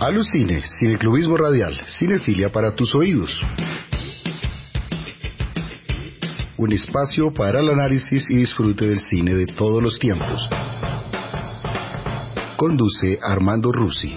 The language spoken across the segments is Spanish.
Alucine, cineclubismo radial, cinefilia para tus oídos. Un espacio para el análisis y disfrute del cine de todos los tiempos. Conduce Armando Rusi.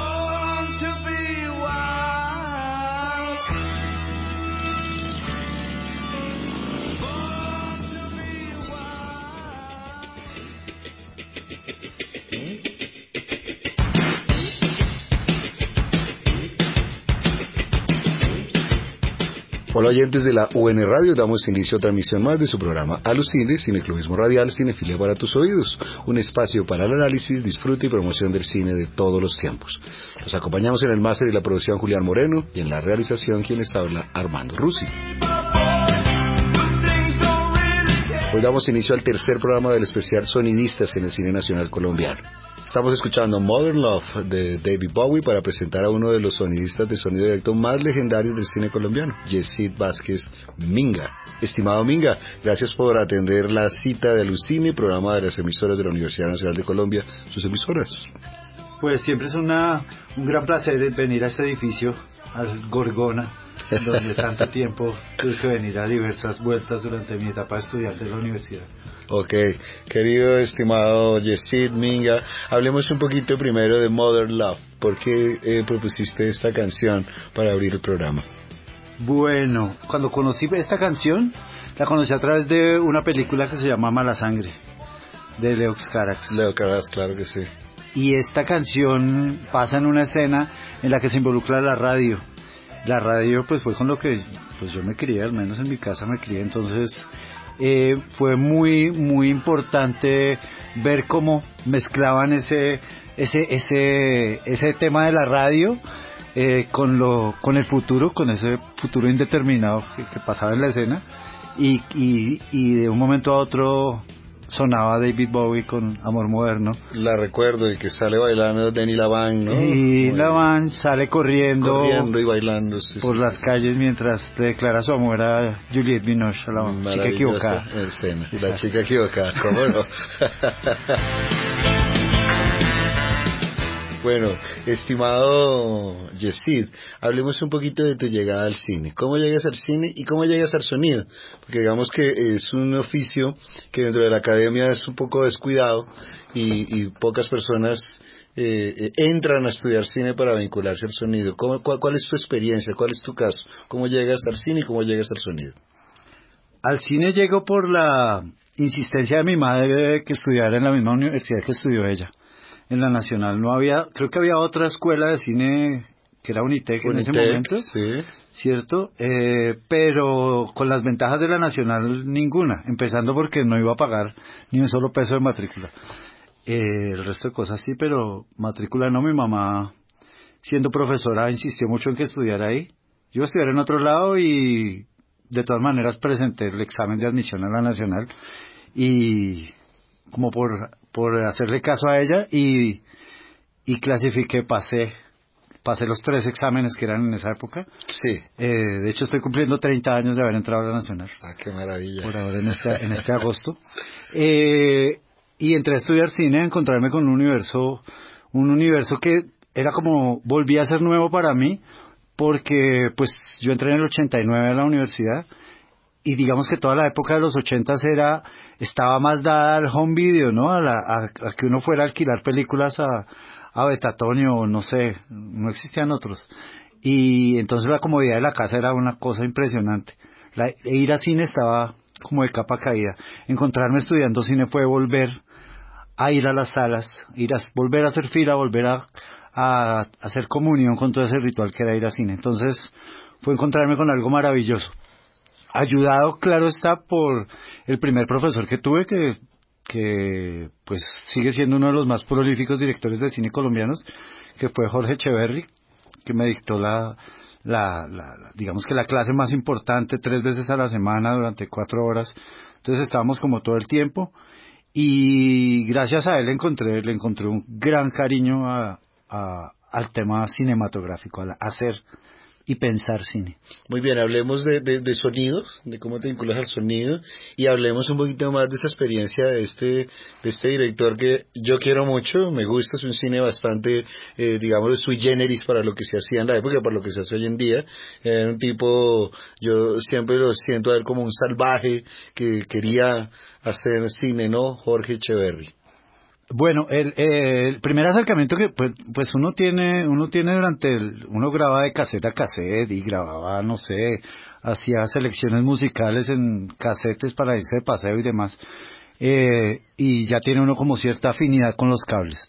Hola oyentes de la UN Radio, damos inicio a transmisión más de su programa Alucine, cineclubismo radial, cinefilia para tus oídos, un espacio para el análisis, disfrute y promoción del cine de todos los tiempos. Los acompañamos en el máster y la producción Julián Moreno y en la realización quienes habla Armando Rusi. Hoy damos inicio al tercer programa del especial Sonidistas en el Cine Nacional Colombiano. Estamos escuchando Modern Love de David Bowie para presentar a uno de los sonidistas de sonido directo más legendarios del cine colombiano, Yesid Vázquez Minga. Estimado Minga, gracias por atender la cita de Alucine, programa de las emisoras de la Universidad Nacional de Colombia, sus emisoras. Pues siempre es un gran placer venir a este edificio, al Gorgona, donde tanto tiempo tuve que venir a diversas vueltas durante mi etapa de estudiante de la universidad. Ok, querido, estimado Yesid Minga, hablemos un poquito primero de Modern Love. ¿Por qué propusiste esta canción para abrir el programa? Bueno, cuando conocí esta canción, la conocí a través de una película que se llama Mala Sangre, de Leo Carax. Leo Carax, claro que sí. Y esta canción pasa en una escena en la que se involucra la radio. La radio pues fue con lo que pues yo me crié, al menos en mi casa me crié, entonces fue muy importante ver cómo mezclaban ese tema de la radio con el futuro, con ese futuro indeterminado que pasaba en la escena y de un momento a otro sonaba David Bowie con Amor Moderno. La recuerdo, y que sale bailando Denny Lavan, ¿no? Y Lavan sale corriendo y bailando por las calles mientras le declara su amor a Juliette Binoche, a la chica equivocada. Escena. La chica equivocada, ¿cómo no? Bueno, estimado Yesid, hablemos un poquito de tu llegada al cine. ¿Cómo llegas al cine y cómo llegas al sonido? Porque digamos que es un oficio que dentro de la academia es un poco descuidado y pocas personas entran a estudiar cine para vincularse al sonido. ¿Cuál es tu experiencia? ¿Cuál es tu caso? ¿Cómo llegas al cine y cómo llegas al sonido? Al cine llego por la insistencia de mi madre de que estudiara en la misma universidad que estudió ella. En la Nacional no había, creo que había otra escuela de cine que era Unitec en ese momento, sí. ¿Cierto? Pero con las ventajas de la Nacional ninguna, empezando porque no iba a pagar ni un solo peso de matrícula. El resto de cosas sí, pero matrícula no. Mi mamá, siendo profesora, insistió mucho en que estudiara ahí. Yo iba a estudiar en otro lado y de todas maneras presenté el examen de admisión a la Nacional y como por hacerle caso a ella y clasifiqué, pasé los 3 exámenes que eran en esa época. Sí. De hecho estoy cumpliendo 30 años de haber entrado a la Nacional. Ah, qué maravilla. Por ahora en este agosto. Y entré a estudiar cine, a encontrarme con un universo que era como, volvía a ser nuevo para mí, porque pues yo entré en el 89 a la universidad, y digamos que toda la época de los 80s estaba más dada al home video, ¿no? A que uno fuera a alquilar películas a Betatonio, o no sé, no existían otros. Y entonces la comodidad de la casa era una cosa impresionante. Ir a cine estaba como de capa caída. Encontrarme estudiando cine fue volver a ir a las salas, volver a hacer fila, volver a hacer comunión con todo ese ritual que era ir a cine. Entonces fue encontrarme con algo maravilloso. Ayudado, claro está, por el primer profesor que tuve, que pues sigue siendo uno de los más prolíficos directores de cine colombianos, que fue Jorge Echeverry, que me dictó digamos que la clase más importante 3 veces a la semana durante 4 horas. Entonces estábamos como todo el tiempo, y gracias a él le encontré un gran cariño al tema cinematográfico, al hacer y pensar cine. Muy bien, hablemos de sonidos, de cómo te vinculas al sonido, y hablemos un poquito más de esa experiencia de este director que yo quiero mucho, me gusta, es un cine bastante, digamos, sui generis para lo que se hacía en la época, para lo que se hace hoy en día. Un tipo, yo siempre lo siento a él como un salvaje que quería hacer cine, ¿no? Jorge Echeverry. Bueno, el primer acercamiento que pues uno tiene uno graba de casete a casete y grababa, no sé, hacía selecciones musicales en casetes para irse de paseo y demás, y ya tiene uno como cierta afinidad con los cables.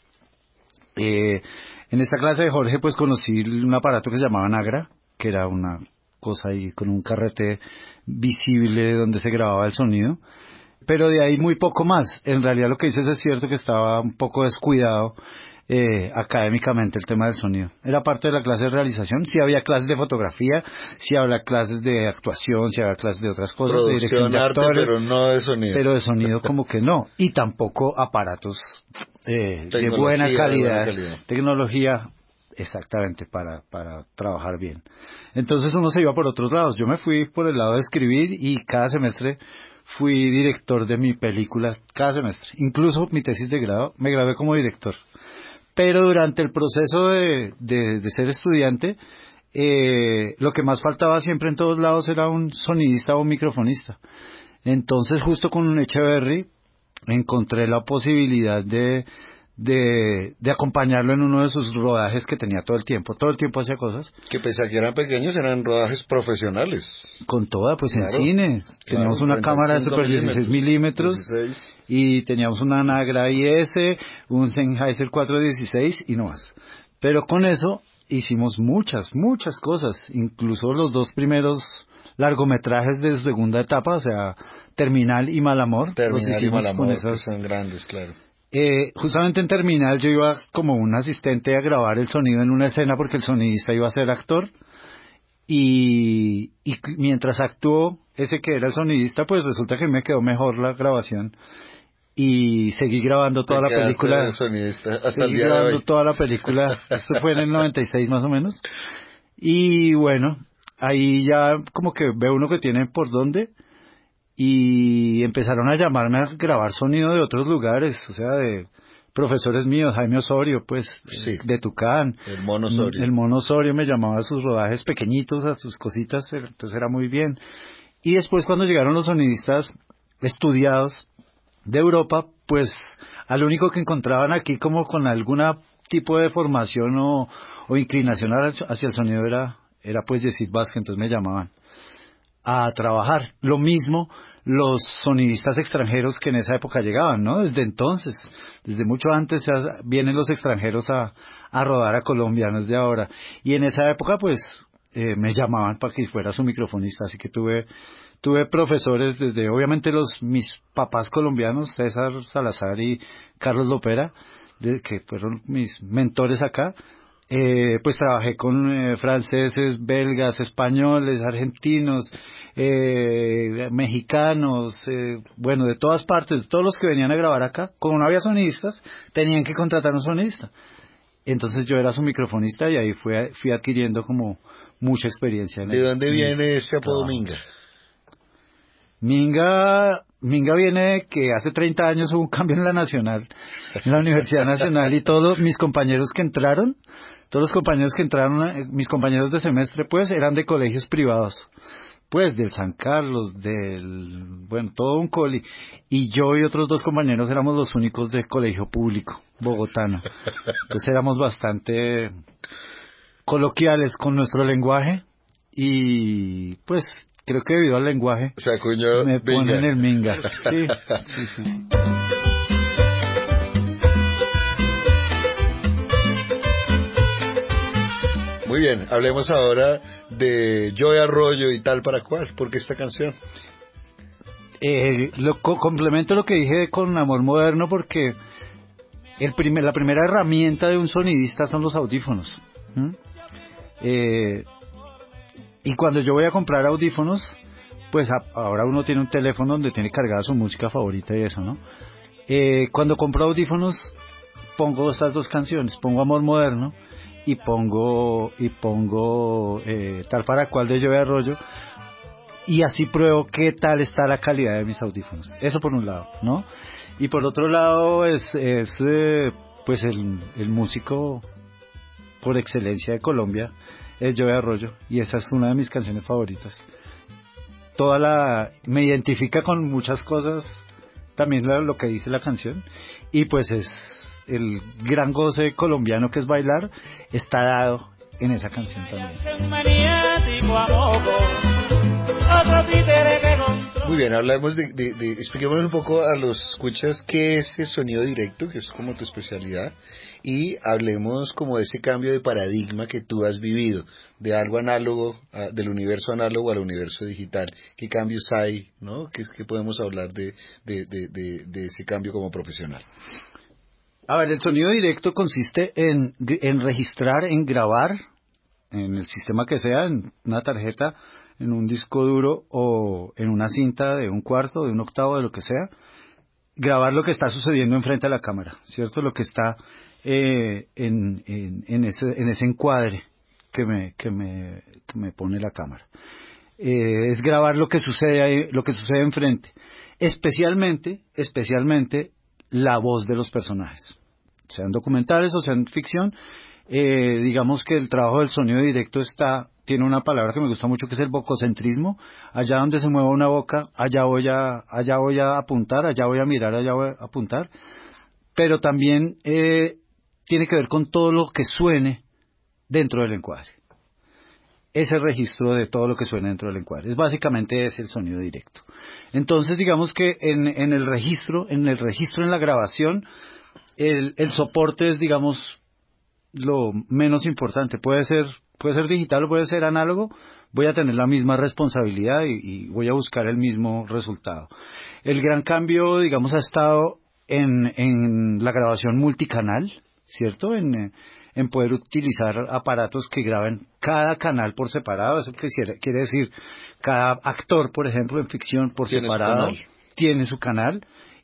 En esta clase de Jorge pues conocí un aparato que se llamaba Nagra, que era una cosa ahí con un carrete visible donde se grababa el sonido. Pero de ahí muy poco más. En realidad lo que dices es cierto que estaba un poco descuidado académicamente el tema del sonido. Era parte de la clase de realización. Sí había clases de fotografía, sí había clases de actuación, sí había clases de otras cosas, de dirección de actores, pero no de sonido. pero de sonido como que no. Y tampoco aparatos de buena calidad, tecnología exactamente para trabajar bien. Entonces uno se iba por otros lados. Yo me fui por el lado de escribir y cada semestre fui director de mi película, cada semestre. Incluso mi tesis de grado, me gradué como director. Pero durante el proceso de ser estudiante, lo que más faltaba siempre en todos lados era un sonidista o un microfonista. Entonces justo con Echeverry encontré la posibilidad de acompañarlo en uno de sus rodajes que tenía todo el tiempo hacía cosas. Que pese a que eran pequeños, eran rodajes profesionales. Con toda, pues claro, en cine. Teníamos una cámara de super 16 milímetros 16. Y teníamos una Nagra IS, un Sennheiser 416 y no más. Pero con eso hicimos muchas cosas, incluso los dos primeros largometrajes de su segunda etapa, o sea, Terminal y Mal Amor. Terminal y Mal Amor, que son grandes, claro. Justamente en Terminal yo iba como un asistente a grabar el sonido en una escena porque el sonidista iba a ser actor y mientras actuó ese que era el sonidista, pues resulta que me quedó mejor la grabación y seguí grabando toda la película. Seguí grabando toda la película. Esto fue en el 96 más o menos. Y bueno, ahí ya como que ve uno que tiene por dónde. Y empezaron a llamarme a grabar sonido de otros lugares, o sea, de profesores míos, Jaime Osorio, pues, sí, de Tucán. El Mono Osorio. El Mono Osorio me llamaba a sus rodajes pequeñitos, a sus cositas, entonces era muy bien. Y después cuando llegaron los sonidistas estudiados de Europa, pues, al único que encontraban aquí como con algún tipo de formación o inclinación hacia el sonido era pues Yesid Vázquez, entonces me llamaban a trabajar. Lo mismo los sonidistas extranjeros que en esa época llegaban, ¿no? Desde entonces, desde mucho antes ya vienen los extranjeros a rodar a Colombia, no es de ahora. Y en esa época, pues, me llamaban para que fuera su microfonista, así que tuve profesores desde, obviamente, mis papás colombianos, César Salazar y Carlos Lopera, que fueron mis mentores acá. Pues trabajé con franceses, belgas, españoles, argentinos, mexicanos, bueno, de todas partes, todos los que venían a grabar acá. Como no había sonidistas, tenían que contratar un sonidista. Entonces yo era su microfonista y ahí fui adquiriendo como mucha experiencia. ¿De dónde viene ese apodo Minga? Minga viene de que hace 30 años hubo un cambio en la Nacional, en la Universidad Nacional, y todos mis compañeros que entraron, mis compañeros de semestre, pues, eran de colegios privados, pues, del San Carlos, bueno, todo un coli, y yo y otros dos compañeros éramos los únicos de colegio público, bogotano. Entonces éramos bastante coloquiales con nuestro lenguaje, y, pues, creo que debido al lenguaje, o sea, cuño, me ponen el Minga. Sí. Muy bien, hablemos ahora de Joey Arroyo y Tal para Cual. ¿Por qué esta canción? Complemento lo que dije con Amor Moderno porque la primera herramienta de un sonidista son los audífonos. Y cuando yo voy a comprar audífonos, pues ahora uno tiene un teléfono donde tiene cargada su música favorita y eso, ¿no? Cuando compro audífonos, pongo estas dos canciones, pongo Amor Moderno y pongo Tal para cual de Joey Arroyo, y así pruebo qué tal está la calidad de mis audífonos. Eso por un lado, ¿no? Y por otro lado pues el músico por excelencia de Colombia es Joey Arroyo, y esa es una de mis canciones favoritas. Me identifica con muchas cosas, también lo que dice la canción, y pues es el gran goce colombiano que es bailar, está dado en esa canción también. Muy bien, hablamos expliquémonos un poco a los escuchas qué es el sonido directo, que es como tu especialidad, y hablemos como de ese cambio de paradigma que tú has vivido, de algo análogo, del universo análogo al universo digital. ¿Qué cambios hay, no? ¿Qué podemos hablar de ese cambio como profesional? A ver, el sonido directo consiste en registrar, en grabar, en el sistema que sea, en una tarjeta, en un disco duro o en una cinta de un cuarto, de un octavo, de lo que sea, grabar lo que está sucediendo enfrente de la cámara, ¿cierto? Lo que está en ese encuadre que me pone la cámara. Es grabar lo que sucede ahí, lo que sucede enfrente. Especialmente la voz de los personajes, sean documentales o sean ficción. Digamos que el trabajo del sonido directo tiene una palabra que me gusta mucho, que es el vococentrismo. Allá donde se mueva una boca, allá voy a apuntar, allá voy a mirar, allá voy a apuntar. Pero también tiene que ver con todo lo que suene dentro del encuadre. Ese registro de todo lo que suena dentro del encuadre. Básicamente es el sonido directo. Entonces, digamos que en el registro, en la grabación, el soporte es, digamos, lo menos importante. Puede ser digital o puede ser análogo. Voy a tener la misma responsabilidad y voy a buscar el mismo resultado. El gran cambio, digamos, ha estado en la grabación multicanal, ¿cierto? En poder utilizar aparatos que graben cada canal por separado. Eso quiere decir, cada actor, por ejemplo, en ficción por separado tiene su canal.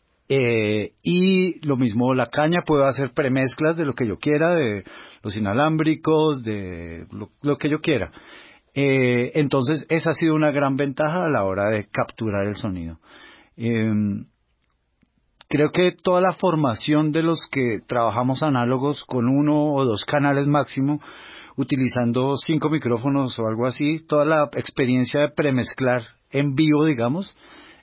Y lo mismo la caña, puedo hacer premezclas de lo que yo quiera, de los inalámbricos, de lo que yo quiera. Entonces esa ha sido una gran ventaja a la hora de capturar el sonido. Creo que toda la formación de los que trabajamos análogos con 1 o 2 canales máximo, utilizando 5 micrófonos o algo así, toda la experiencia de premezclar en vivo, digamos,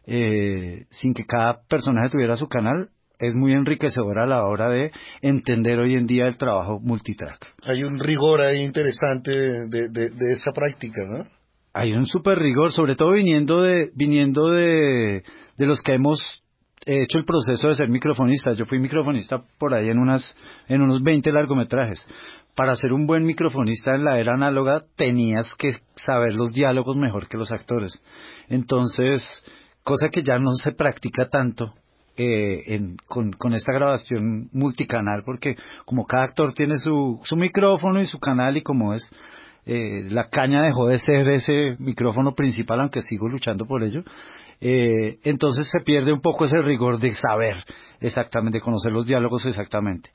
sin que cada personaje tuviera su canal, es muy enriquecedora a la hora de entender hoy en día el trabajo multitrack. Hay un rigor ahí interesante de esa práctica, ¿no? Hay un súper rigor, sobre todo viniendo de los que hemos hecho el proceso de ser microfonistas. Yo fui microfonista por ahí en unos 20 largometrajes. Para ser un buen microfonista en la era análoga tenías que saber los diálogos mejor que los actores. Entonces, cosa que ya no se practica tanto con esta grabación multicanal, porque como cada actor tiene su micrófono y su canal, y como es la caña dejó de ser ese micrófono principal, aunque sigo luchando por ello, entonces se pierde un poco ese rigor de saber exactamente, conocer los diálogos exactamente.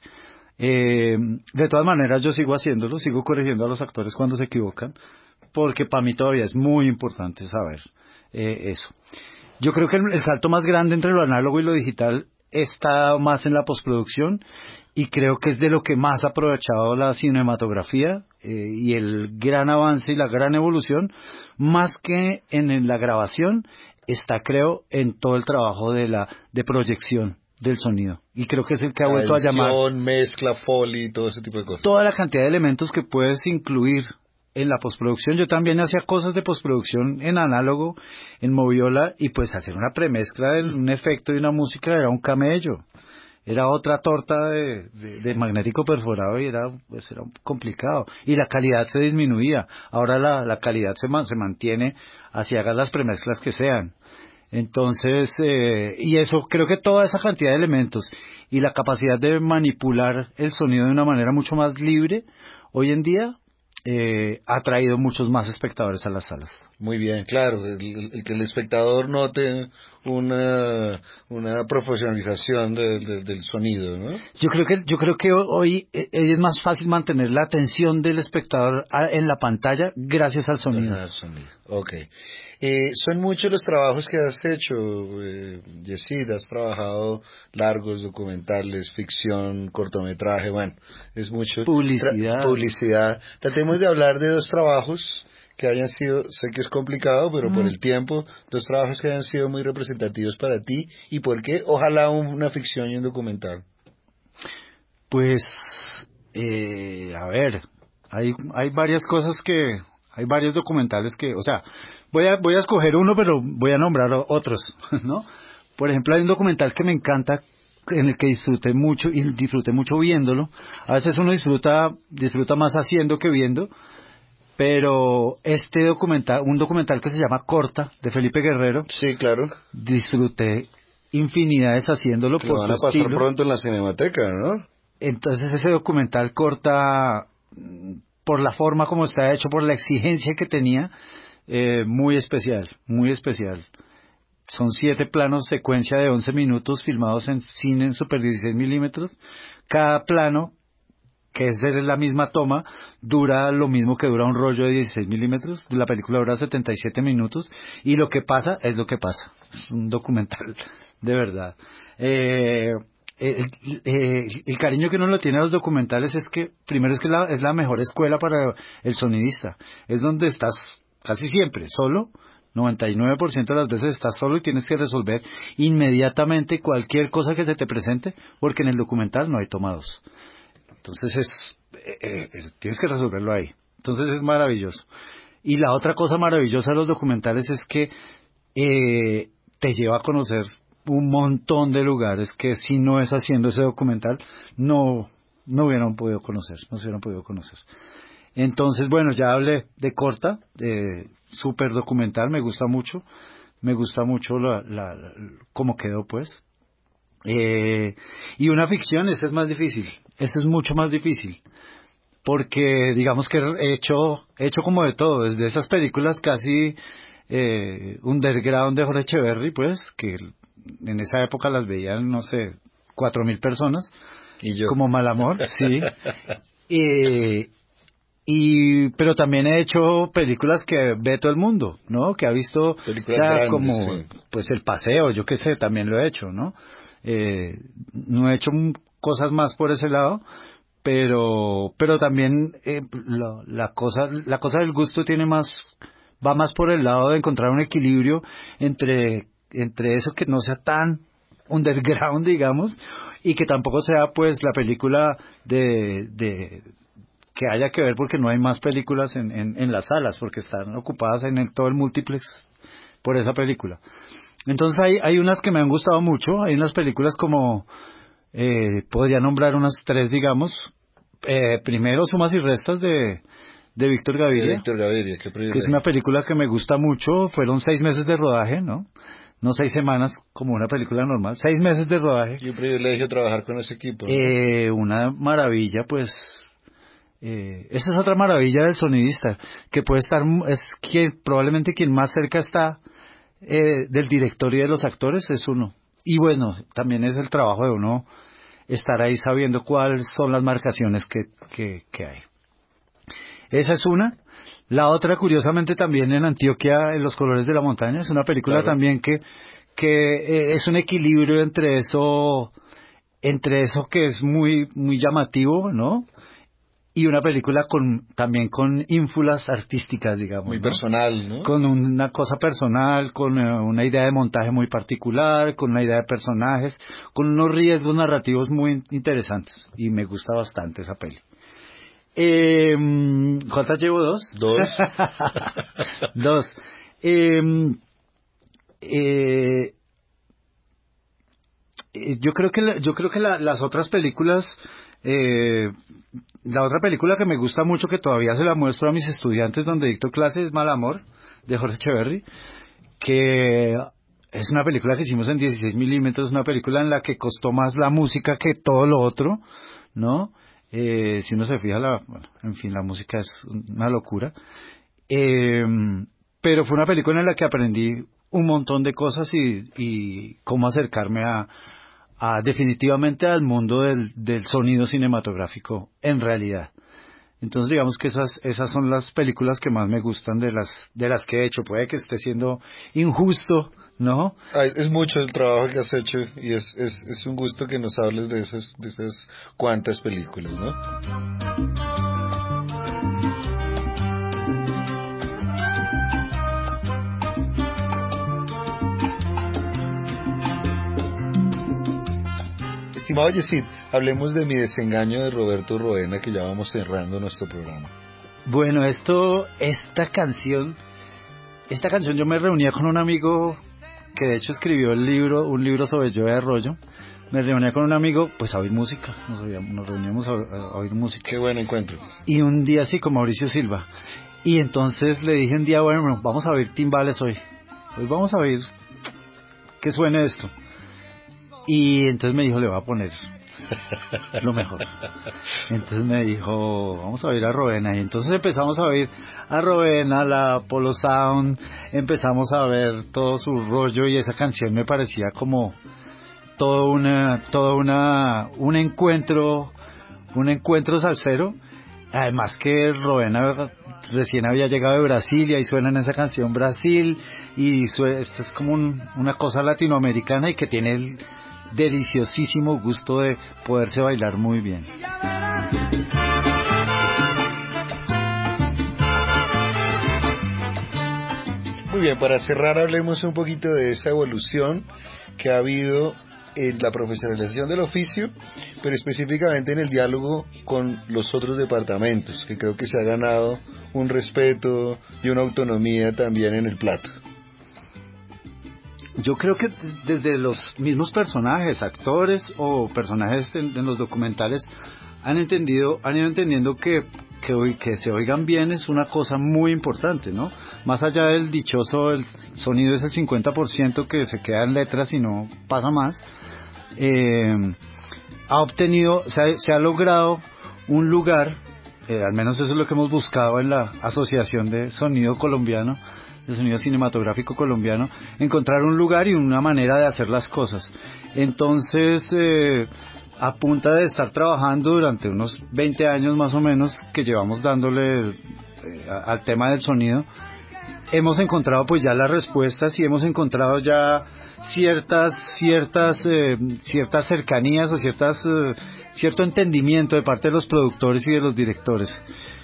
De todas maneras yo sigo haciéndolo, sigo corrigiendo a los actores cuando se equivocan, porque para mí todavía es muy importante saber eso. Yo creo que el salto más grande entre lo análogo y lo digital está más en la postproducción, y creo que es de lo que más ha aprovechado la cinematografía, y el gran avance y la gran evolución, más que en la grabación, está, creo, en todo el trabajo de proyección del sonido, y creo que es el que ha vuelto a llamar mezcla, foley, todo ese tipo de cosas, toda la cantidad de elementos que puedes incluir en la postproducción. Yo también hacía cosas de postproducción en análogo, en Moviola, y pues hacer una premezcla de un efecto y una música era un camello, era otra torta de magnético perforado, y era complicado, y la calidad se disminuía. Ahora la calidad se mantiene, así hagas las premezclas que sean. Entonces, y eso, creo que toda esa cantidad de elementos y la capacidad de manipular el sonido de una manera mucho más libre hoy en día ha traído muchos más espectadores a las salas. Muy bien, claro, el que el espectador note una profesionalización del sonido, ¿no? Yo creo que hoy es más fácil mantener la atención del espectador en la pantalla gracias al sonido. Ajá, el sonido. Ok. Son muchos los trabajos que has hecho, Yesid, has trabajado largos, documentales, ficción, cortometraje, bueno, es mucho. Publicidad. Publicidad. Tratemos de hablar de dos trabajos que hayan sido, sé que es complicado, pero por el tiempo, dos trabajos que hayan sido muy representativos para ti y por qué, ojalá una ficción y un documental. Pues, a ver, hay varias cosas hay varios documentales o sea, voy a escoger uno, pero voy a nombrar otros, ¿no? Por ejemplo, hay un documental que me encanta, en el que disfruté mucho viéndolo. A veces uno disfruta más haciendo que viendo, pero un documental que se llama Corta, de Felipe Guerrero, Sí, claro, disfruté infinidades haciéndolo que lo por van su a pasar estilo. pronto en la Cinemateca, ¿no? Entonces ese documental Corta, por la forma como está hecho, por la exigencia que tenía, muy especial, muy especial. Son 7 planos secuencia de 11 minutos filmados en cine en Super 16 milímetros. Cada plano, que es de la misma toma, dura lo mismo que dura un rollo de 16 milímetros. La película dura 77 minutos y lo que pasa es lo que pasa. Es un documental de verdad. El cariño que uno le tiene a los documentales es que, primero, es que es la mejor escuela para el sonidista. Es donde estás casi siempre solo. 99% de las veces estás solo y tienes que resolver inmediatamente cualquier cosa que se te presente, porque en el documental no hay tomados. Entonces tienes que resolverlo ahí. Entonces es maravilloso. Y la otra cosa maravillosa de los documentales es que te lleva a conocer un montón de lugares que, si no es haciendo ese documental, no hubieran podido conocer, no se hubieran podido conocer. Entonces, bueno, ya hablé de Corta, de súper documental, me gusta mucho cómo quedó, pues. Y una ficción, ese es más difícil, ese es mucho más difícil, porque digamos que he hecho como de todo, desde esas películas casi underground de Jorge Echeverry, pues, que en esa época las veían, no sé, 4.000 personas, Y yo. como Mal Amor, sí. Eh, pero también he hecho películas que ve todo el mundo, ¿no? Que ha visto, o Películas sea, grandes, como, sí. pues, El Paseo, yo qué sé, también lo he hecho, ¿no? No he hecho cosas más por ese lado, pero también la cosa del gusto va más por el lado de encontrar un equilibrio entre eso, que no sea tan underground, digamos, y que tampoco sea, pues, la película de que haya que ver, porque no hay más películas en las salas, porque están ocupadas todo el multiplex por esa película. Entonces hay unas que me han gustado mucho, hay unas películas como, podría nombrar unas 3, digamos. Primero, Sumas y Restas de Víctor De Gaviria, Víctor Gaviria, qué que es una privilegio. película que me gusta mucho. Fueron 6 meses de rodaje, ¿no? No 6 semanas como una película normal, 6 meses de rodaje. Qué privilegio trabajar con ese equipo, ¿no? Una maravilla, pues. Esa es otra maravilla del sonidista, que puede estar, probablemente quien más cerca está del director y de los actores es uno. Y bueno, también es el trabajo de uno estar ahí sabiendo cuáles son las marcaciones que hay. Esa es una. La otra, curiosamente, también en Antioquia, en Los Colores de la Montaña, es una película Claro. también que es un equilibrio entre eso que es muy, muy llamativo, ¿no? Y una película también con ínfulas artísticas, digamos, Muy ¿no? personal, ¿no? Con una cosa personal, con una idea de montaje muy particular, con una idea de personajes, con unos riesgos narrativos muy interesantes. Y me gusta bastante esa peli. ¿Cuántas llevo? ¿Dos? Dos. Dos. Eh, eh, yo creo que las otras películas, la otra película que me gusta mucho, que todavía se la muestro a mis estudiantes donde dicto clases, es Mal Amor, de Jorge Echeverry, que es una película que hicimos en 16 milímetros, una película en la que costó más la música que todo lo otro, ¿no? Si uno se fija, bueno, en fin, la música es una locura. Pero fue una película en la que aprendí un montón de cosas y cómo acercarme a definitivamente al mundo del sonido cinematográfico en realidad. Entonces digamos que esas son las películas que más me gustan de las que he hecho. Puede que esté siendo injusto, ¿no? Ay, es mucho el trabajo que has hecho y es un gusto que nos hables de esas cuantas películas, ¿no? Estimado Yesid, hablemos de Mi desengaño de Roberto Roena, que ya vamos cerrando nuestro programa. Bueno, esta canción yo me reunía con un amigo que de hecho escribió un libro sobre Joe Arroyo. Me reunía con un amigo, pues a oír música, nos reuníamos a oír música. Qué buen encuentro. Y un día así con Mauricio Silva. Y entonces le dije un día, bueno, vamos a oír timbales hoy. Hoy vamos a oír que suene esto. Y entonces me dijo, le voy a poner lo mejor. Entonces me dijo, vamos a oír a Roena. Y entonces empezamos a oír a Roena, la Polo Sound, empezamos a ver todo su rollo y esa canción me parecía como un encuentro salsero. Además que Roena recién había llegado de Brasilia y suena en esa canción Brasil y esto es como una cosa latinoamericana y que tiene el deliciosísimo gusto de poderse bailar muy bien. Muy bien, para cerrar hablemos un poquito de esa evolución que ha habido en la profesionalización del oficio, pero específicamente en el diálogo con los otros departamentos, que creo que se ha ganado un respeto y una autonomía también en el plato. Yo creo que desde los mismos personajes, actores o personajes en los documentales han ido entendiendo que se oigan bien es una cosa muy importante, ¿no? Más allá del dichoso, el sonido es el 50% que se queda en letras y no pasa más. Se ha logrado un lugar, al menos eso es lo que hemos buscado en la Asociación de Sonido Colombiano, de Sonido Cinematográfico Colombiano, encontrar un lugar y una manera de hacer las cosas. Entonces, a punta de estar trabajando durante unos 20 años más o menos que llevamos dándole al tema del sonido, hemos encontrado pues ya las respuestas y hemos encontrado ya ciertas cercanías o cierto entendimiento de parte de los productores y de los directores.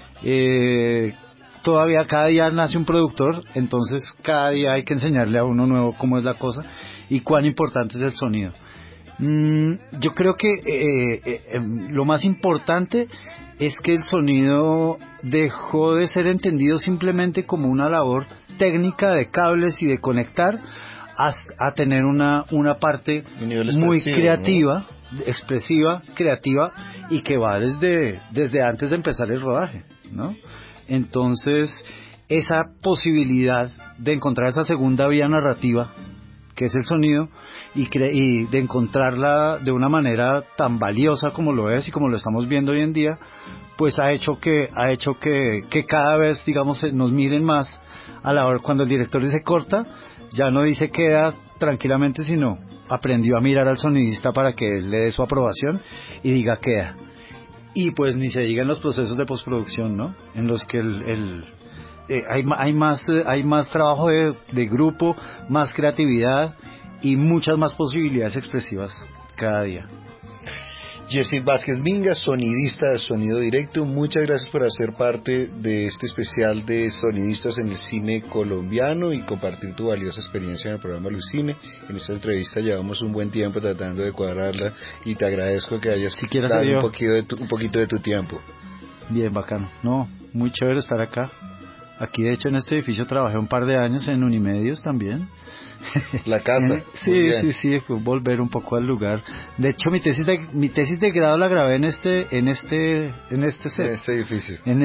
Todavía cada día nace un productor, entonces cada día hay que enseñarle a uno nuevo cómo es la cosa y cuán importante es el sonido. Yo creo que lo más importante es que el sonido dejó de ser entendido simplemente como una labor técnica de cables y de conectar a tener una parte muy creativa, ¿no? Expresiva, creativa y que va desde antes de empezar el rodaje, ¿no? Entonces, esa posibilidad de encontrar esa segunda vía narrativa, que es el sonido, y de encontrarla de una manera tan valiosa como lo es y como lo estamos viendo hoy en día, pues ha hecho que cada vez, digamos, nos miren más a la hora cuando el director dice corta, ya no dice queda tranquilamente, sino aprendió a mirar al sonidista para que él le dé su aprobación y diga queda. Y pues ni se diga en los procesos de postproducción, ¿no? En los que hay más trabajo de grupo, más creatividad y muchas más posibilidades expresivas cada día. Yesid Vázquez Minga, sonidista de Sonido Directo, muchas gracias por hacer parte de este especial de sonidistas en el cine colombiano y compartir tu valiosa experiencia en el programa Lucine. En esta entrevista llevamos un buen tiempo tratando de cuadrarla y te agradezco que hayas dado un poquito de tu tiempo. Bien, bacano. No, muy chévere estar acá. Aquí, de hecho, en este edificio trabajé un par de años en Unimedios también. La casa. Sí, fue volver un poco al lugar. De hecho, mi tesis de grado la grabé en este set. En este edificio. En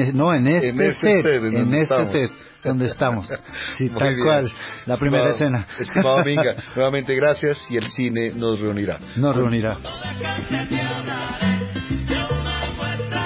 este set donde estamos. Sí, tal bien. Cual. La primera escena. Estimado Minga, nuevamente gracias y el cine nos reunirá.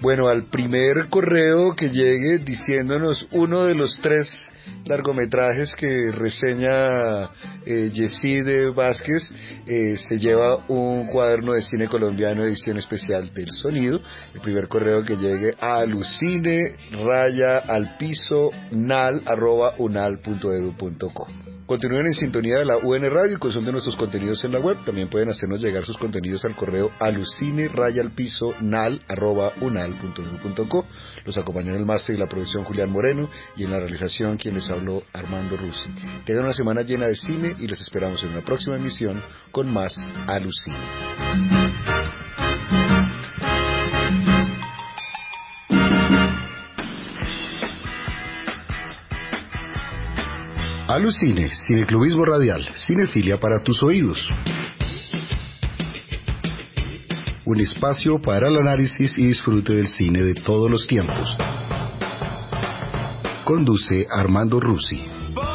Bueno, al primer correo que llegue diciéndonos uno de los 3 largometrajes que reseña Yesid Vázquez, se lleva un cuaderno de cine colombiano edición especial del sonido. El primer correo que llegue a alucine@unal.edu.co. Continúen en sintonía de la UN Radio y consulten nuestros contenidos en la web. También pueden hacernos llegar sus contenidos al correo alucine@unal.edu.co. Los acompañó en el máster y la producción Julián Moreno, y en la realización quien les habló, Armando Rusi. Tengan una semana llena de cine y les esperamos en una próxima emisión con más Alucine. Alucine, cineclubismo radial, cinefilia para tus oídos. Un espacio para el análisis y disfrute del cine de todos los tiempos. Conduce Armando Rusi.